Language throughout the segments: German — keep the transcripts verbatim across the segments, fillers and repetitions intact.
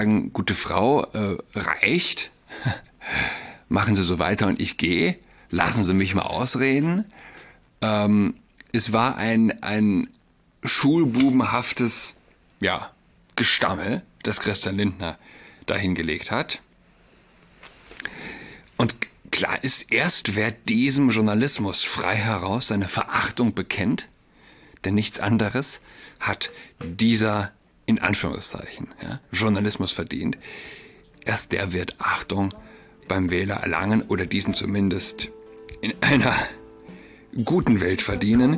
sagen, gute Frau, äh, reicht. Machen Sie so weiter und ich gehe. Lassen Sie mich mal ausreden. Ähm, es war ein, ein schulbubenhaftes, ja, Gestammel, das Christian Lindner da hingelegt hat. Und klar ist, erst wer diesem Journalismus frei heraus seine Verachtung bekennt, denn nichts anderes hat dieser, in Anführungszeichen, ja, Journalismus verdient, erst der wird Achtung beim Wähler erlangen oder diesen zumindest in einer guten Welt verdienen.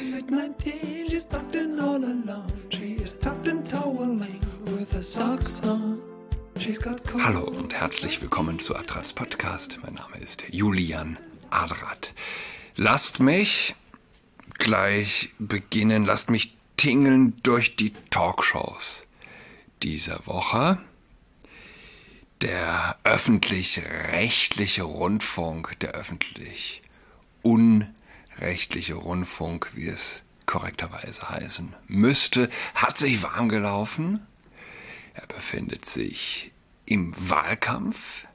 Hallo und herzlich willkommen zu Adrats Podcast. Mein Name ist Julian Adrat. Lasst mich gleich beginnen, lasst mich tingeln durch die Talkshows dieser Woche. Der öffentlich-rechtliche Rundfunk, der öffentlich-unrechtliche Rundfunk, wie es korrekterweise heißen müsste, hat sich warm gelaufen. Er befindet sich im Wahlkampf,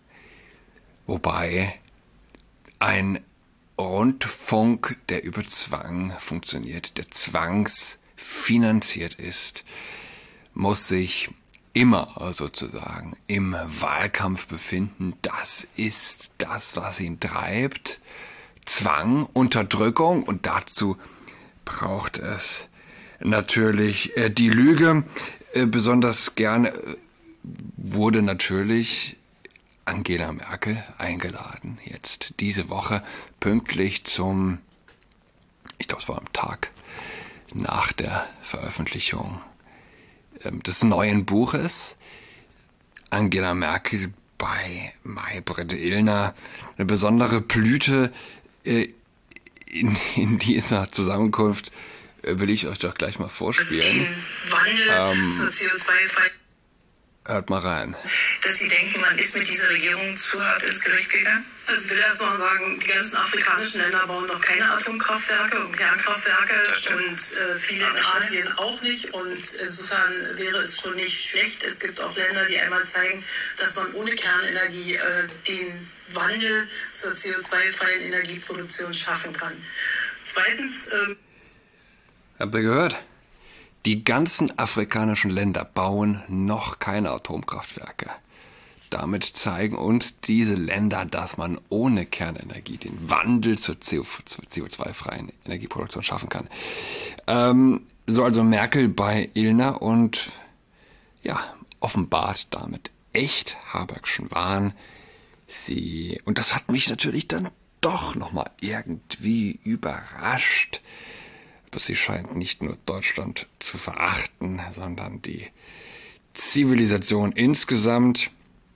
wobei ein Rundfunk, der über Zwang funktioniert, der zwangsfinanziert ist, muss sich immer sozusagen im Wahlkampf befinden. Das ist das, was ihn treibt. Zwang, Unterdrückung, und dazu braucht es natürlich äh, die Lüge. Äh, besonders gern äh, wurde natürlich Angela Merkel eingeladen, jetzt diese Woche pünktlich zum, ich glaube es war am Tag nach der Veröffentlichung des neuen Buches. Angela Merkel bei Maybrit Illner, eine besondere Blüte. In, in dieser Zusammenkunft will ich euch doch gleich mal vorspielen. Wandel ähm, zur C O zwei frei. Hört mal rein. Dass Sie denken, man ist mit dieser Regierung zu hart ins Gericht gegangen? Also ich will erst mal sagen, die ganzen afrikanischen Länder bauen noch keine Atomkraftwerke und Kernkraftwerke und äh, viele in Asien auch nicht. Und insofern wäre es schon nicht schlecht. Es gibt auch Länder, die einmal zeigen, dass man ohne Kernenergie äh, den Wandel zur C O zwei freien Energieproduktion schaffen kann. Zweitens... Äh, Habt ihr gehört? Die ganzen afrikanischen Länder bauen noch keine Atomkraftwerke. Damit zeigen uns diese Länder, dass man ohne Kernenergie den Wandel zur C O zwei freien Energieproduktion schaffen kann. Ähm, so also Merkel bei Illner und ja, offenbart damit echt Habeckschen Wahn. Sie, und das hat mich natürlich dann doch nochmal irgendwie überrascht. Aber sie scheint nicht nur Deutschland zu verachten, sondern die Zivilisation insgesamt.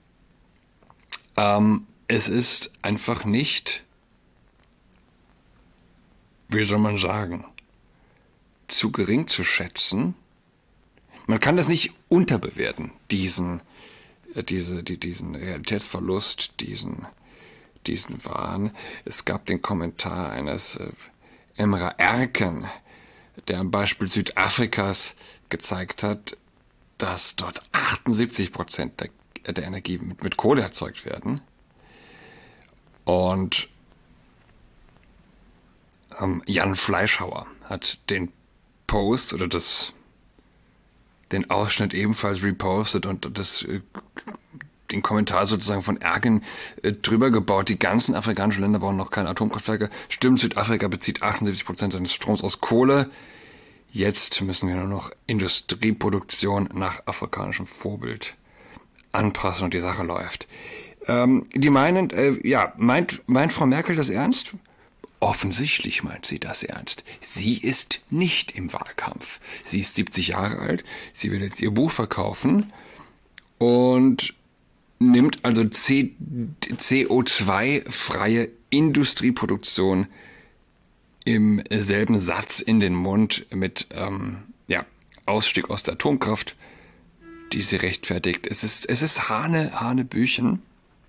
Ähm, es ist einfach nicht, wie soll man sagen, zu gering zu schätzen. Man kann das nicht unterbewerten, diesen, äh, diese, die, diesen Realitätsverlust, diesen, diesen Wahn. Es gab den Kommentar eines äh, Emra Erken, der am Beispiel Südafrikas gezeigt hat, dass dort achtundsiebzig Prozent der, der Energie mit, mit Kohle erzeugt werden. Und ähm, Jan Fleischhauer hat den Post oder das, den Ausschnitt ebenfalls repostet und das, äh, den Kommentar sozusagen von Erken äh, drüber gebaut. Die ganzen afrikanischen Länder bauen noch keine Atomkraftwerke. Stimmt, Südafrika bezieht achtundsiebzig Prozent seines Stroms aus Kohle. Jetzt müssen wir nur noch Industrieproduktion nach afrikanischem Vorbild anpassen und die Sache läuft. Ähm, die meinen, äh, ja, meint, meint Frau Merkel das ernst? Offensichtlich meint sie das ernst. Sie ist nicht im Wahlkampf. Sie ist siebzig Jahre alt, sie will jetzt ihr Buch verkaufen und nimmt also C O zwei freie Industrieproduktion im selben Satz in den Mund mit ähm, ja, Ausstieg aus der Atomkraft, die sie rechtfertigt. Es ist, es ist Hane, Hanebüchen,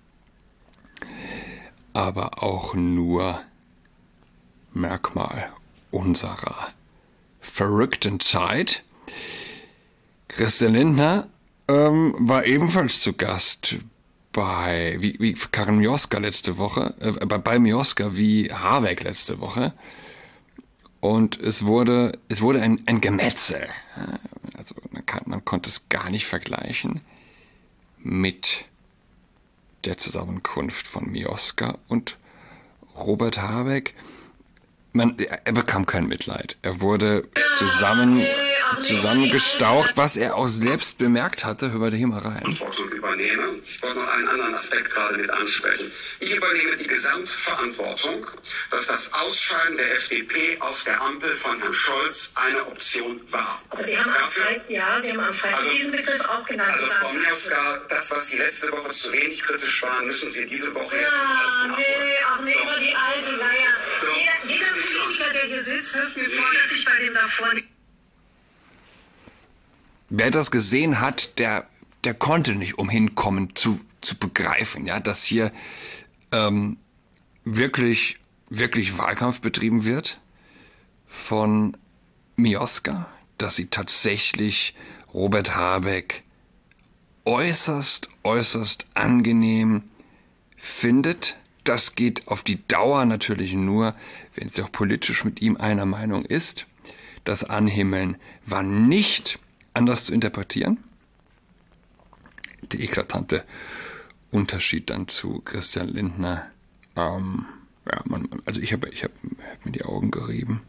aber auch nur Merkmal unserer verrückten Zeit. Christian Lindner ähm, war ebenfalls zu Gast bei, wie, wie Karin Mioska letzte Woche, äh, bei, bei Mioska wie Habeck letzte Woche. Und es wurde, es wurde ein, ein Gemetzel. Also man, kann, man konnte es gar nicht vergleichen mit der Zusammenkunft von Mioska und Robert Habeck. Man, er bekam kein Mitleid. Er wurde zusammen, zusammengestaucht, was er auch selbst bemerkt hatte. Hör mal da hier mal rein. Verantwortung übernehme. Ich wollte noch einen anderen Aspekt gerade mit ansprechen. Ich übernehme die Gesamtverantwortung, dass das Ausscheiden der F D P aus der Ampel von Herrn Scholz eine Option war. Sie haben am Freitag, ja, Sie haben am Freitag also, diesen Begriff auch genannt. Also Frau Mioska, das, was Sie letzte Woche zu wenig kritisch waren, müssen Sie diese Woche ja, jetzt alles nachholen. Nee, ach nee, immer die alte Leier. Jeder, jeder Politiker, der hier sitzt, wirft mir vor, dass ich bei dem davor nicht... Wer das gesehen hat, der, der konnte nicht umhin kommen zu, zu begreifen, ja, dass hier ähm, wirklich, wirklich Wahlkampf betrieben wird von Mioska, dass sie tatsächlich Robert Habeck äußerst, äußerst angenehm findet. Das geht auf die Dauer natürlich nur, wenn sie auch politisch mit ihm einer Meinung ist. Das Anhimmeln war nicht anders zu interpretieren. Der eklatante Unterschied dann zu Christian Lindner. Ähm, ja, man, also ich habe ich hab, hab mir die Augen gerieben.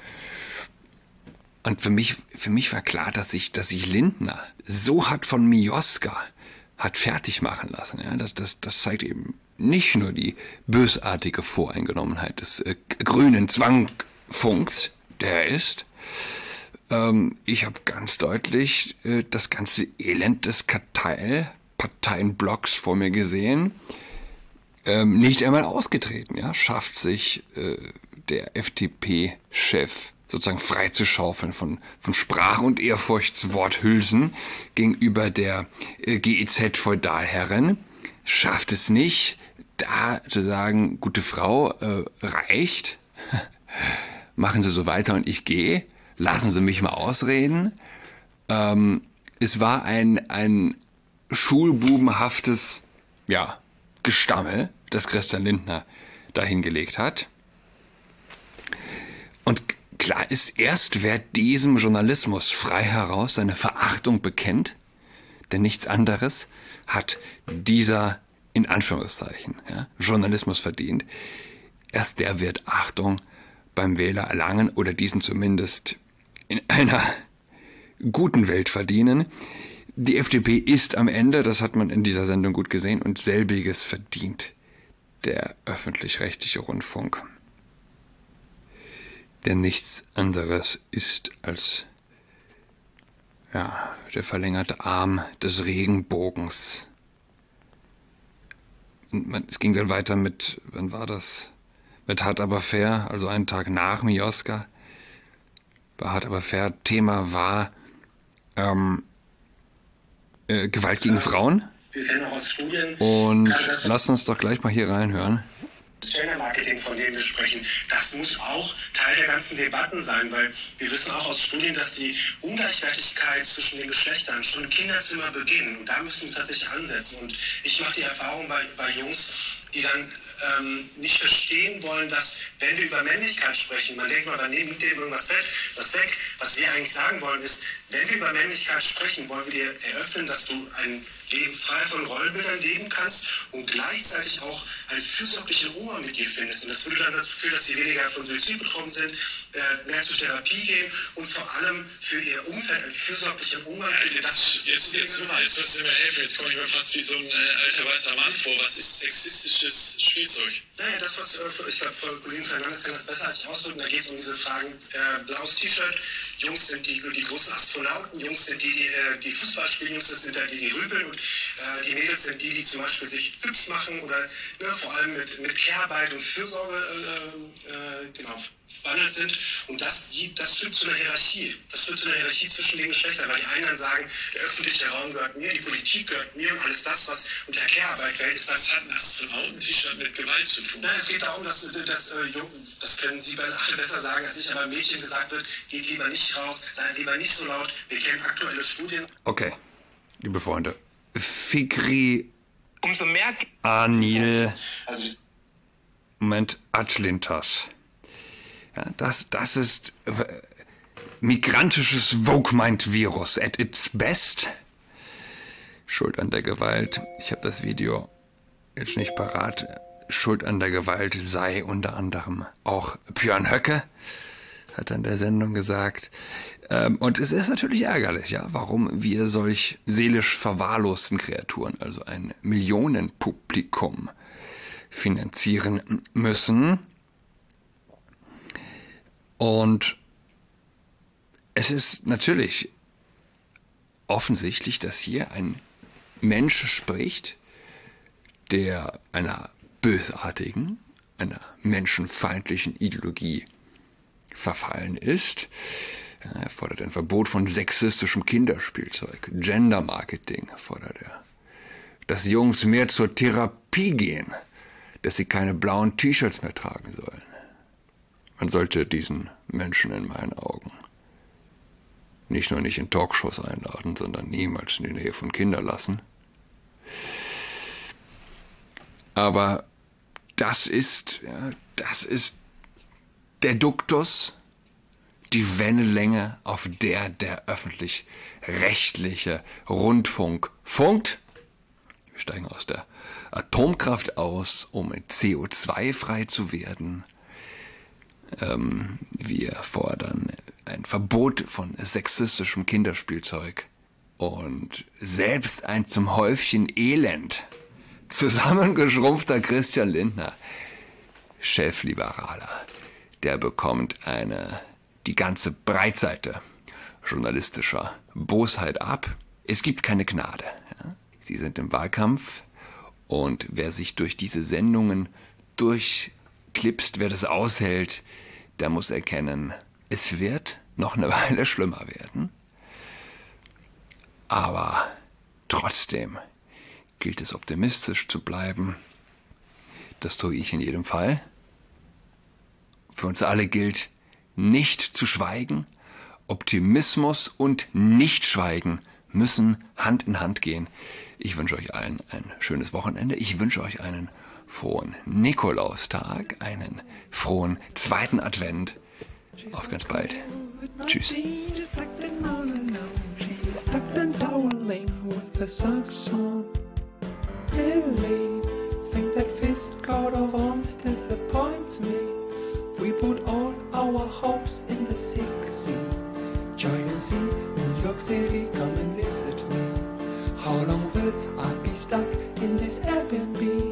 Und für mich, für mich war klar, dass sich dass sich Lindner so hat von Mioska hat fertig machen lassen. Ja, das, das, das zeigt eben nicht nur die bösartige Voreingenommenheit des äh, grünen Zwangfunks, der er ist. Ähm, ich habe ganz deutlich äh, das ganze Elend des Kartell, Parteienblocks vor mir gesehen. Ähm, nicht einmal ausgetreten, ja, schafft sich äh, der F D P-Chef sozusagen freizuschaufeln von, von Sprach- und Ehrfurchtsworthülsen gegenüber der äh, G E Z-Feudalherrin. Schafft es nicht, da zu sagen, gute Frau, äh, reicht, machen Sie so weiter und ich gehe, lassen Sie mich mal ausreden. Ähm, es war ein, ein schulbubenhaftes, ja, Gestammel, das Christian Lindner da hingelegt hat. Und klar ist erst, wer diesem Journalismus frei heraus seine Verachtung bekennt, denn nichts anderes hat dieser, in Anführungszeichen, ja, Journalismus verdient. Erst der wird Achtung beim Wähler erlangen oder diesen zumindest in einer guten Welt verdienen. Die F D P ist am Ende, das hat man in dieser Sendung gut gesehen, und selbiges verdient der öffentlich-rechtliche Rundfunk. Der nichts anderes ist als ja, der verlängerte Arm des Regenbogens. Und man, es ging dann weiter mit, wann war das? Mit Hart aber fair, also einen Tag nach Mioska. Bei Hart aber fair Thema war ähm, äh, Gewalt gegen Frauen. Wir kennen auch aus Studien. Und lasst uns doch gleich mal hier reinhören. Das Gender-Marketing, von dem wir sprechen, das muss auch Teil der ganzen Debatten sein, weil wir wissen auch aus Studien, dass die Ungleichwertigkeit zwischen den Geschlechtern schon im Kinderzimmer beginnt. Und da müssen wir tatsächlich ansetzen. Und ich mache die Erfahrung bei, bei Jungs, die dann ähm, nicht verstehen wollen, dass, wenn wir über Männlichkeit sprechen, man denkt mal, dann nimmt dem irgendwas weg, was weg. Was wir eigentlich sagen wollen ist, wenn wir über Männlichkeit sprechen, wollen wir dir eröffnen, dass du ein Leben frei von Rollenbildern leben kannst und gleichzeitig auch einen fürsorglichen Umgang mit dir findest. Und das würde dann dazu führen, dass sie weniger von Suizid betroffen sind, äh, mehr zur Therapie gehen und vor allem für ihr Umfeld einen fürsorglichen Umgang finden. Ja, jetzt, jetzt, jetzt, jetzt, jetzt müssen Sie mir helfen, jetzt komme ich mir fast wie so ein äh, alter weißer Mann vor. Was ist sexistisches Spielzeug? Naja, das, was, äh, ich glaube, Pauline Fernandes kann das besser als ich ausdrücken, da geht es um diese Fragen, äh, blaues T-Shirt, Jungs sind die, die großen Astronauten, Jungs sind die, die, äh, die Fußball spielen, Jungs sind die, die rübeln und äh, die Mädels sind die, die zum Beispiel sich hübsch machen oder ne, vor allem mit, mit Care-Arbeit und Fürsorge äh, äh, genau, verwandelt sind. Und das, die, das führt zu einer Hierarchie. Das führt zu einer Hierarchie zwischen den Geschlechtern, weil die einen dann sagen, der öffentliche Raum gehört mir, die Politik gehört mir und alles das, was unter Care-Arbeit fällt, ist das. Was hat ein Astronauten-T-Shirt mit Gewalt zu tun? Na, es geht darum, dass, dass äh, das können Sie alle besser sagen als ich, aber Mädchen gesagt wird, geht lieber nicht raus, seid lieber nicht so laut. Wir kennen aktuelle Studien. Okay. liebe Freunde, Fikri Umso mehr... Anil Also Moment, Atlintas. Ja, das, das ist äh, migrantisches Vogue-Mind-Virus at its best. Schuld an der Gewalt. Ich habe das Video jetzt nicht parat. Schuld an der Gewalt sei unter anderem auch Björn Höcke, hat an der Sendung gesagt. Ähm, und es ist natürlich ärgerlich, ja, warum wir solch seelisch verwahrlosten Kreaturen, also ein Millionenpublikum, finanzieren müssen. Und es ist natürlich offensichtlich, dass hier ein Mensch spricht, der einer bösartigen, einer menschenfeindlichen Ideologie verfallen ist. Er fordert ein Verbot von sexistischem Kinderspielzeug, Gender-Marketing fordert er. Dass Jungs mehr zur Therapie gehen, dass sie keine blauen T-Shirts mehr tragen sollen. Man sollte diesen Menschen in meinen Augen nicht nur nicht in Talkshows einladen, sondern niemals in die Nähe von Kindern lassen. Aber das ist, ja, das ist der Duktus, die Wellenlänge, auf der der öffentlich-rechtliche Rundfunk funkt. Wir steigen aus der Atomkraft aus, um C O zwei frei zu werden. Ähm, wir fordern ein Verbot von sexistischem Kinderspielzeug und selbst ein zum Häufchen Elend zusammengeschrumpfter Christian Lindner, Chefliberaler, der bekommt eine die ganze Breitseite journalistischer Bosheit ab. Es gibt keine Gnade. Ja? Sie sind im Wahlkampf und wer sich durch diese Sendungen durchklipst, wer das aushält, der muss erkennen, es wird noch eine Weile schlimmer werden. Aber trotzdem gilt es optimistisch zu bleiben. Das tue ich in jedem Fall. Für uns alle gilt, nicht zu schweigen. Optimismus und Nichtschweigen müssen Hand in Hand gehen. Ich wünsche euch allen ein schönes Wochenende. Ich wünsche euch einen frohen Nikolaustag, einen frohen zweiten Advent. Auf ganz bald. Tschüss. We put all our hopes in the sick sea. China Sea, New York City, come and visit me. How long will I be stuck in this Airbnb?